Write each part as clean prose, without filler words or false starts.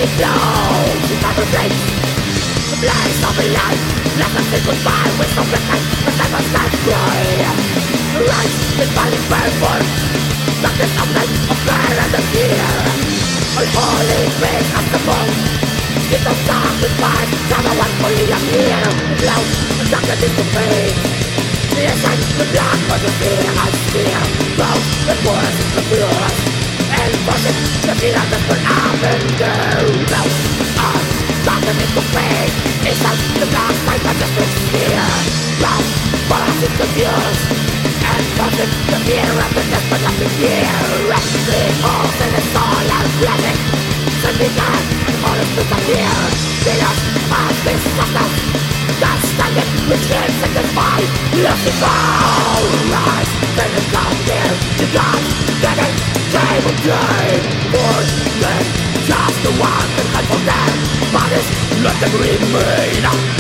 flows to conversate the place of a life. Let us say goodbye with some regret. The silence can cry. Rise is fighting for darkness of night, of fear and of fear. Unholy grace of the moon. It don't sacrifice, never one fully appear. Cloud, the darkness is to fade. The essence, the blood for the fear I fear. Both the force, the furious, and pushing the fear that will happen. Cloud, darkness is to fade. Inside the dark side, but just with fear. Cloud, for us is confused. And pushing the fear of the death, but nothing here. Resting holes in the soul and blessing. Sending God, and all is disappear. Fears of this substance. God standing with shapes in the sky. Looking for rise. Then it's down there to God. Getting day with day. For them, just the one that can for them. Bodies, let them remain.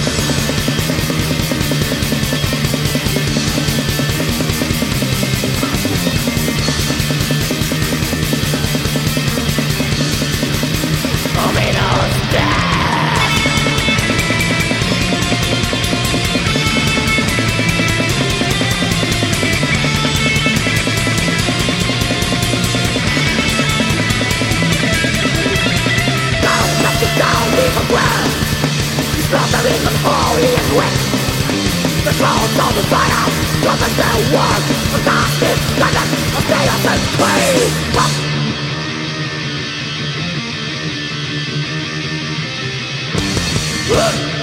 Slaughtering and holy and wet. The clouds of the fire, dropping their work. The darkness, guidance of chaos and pain.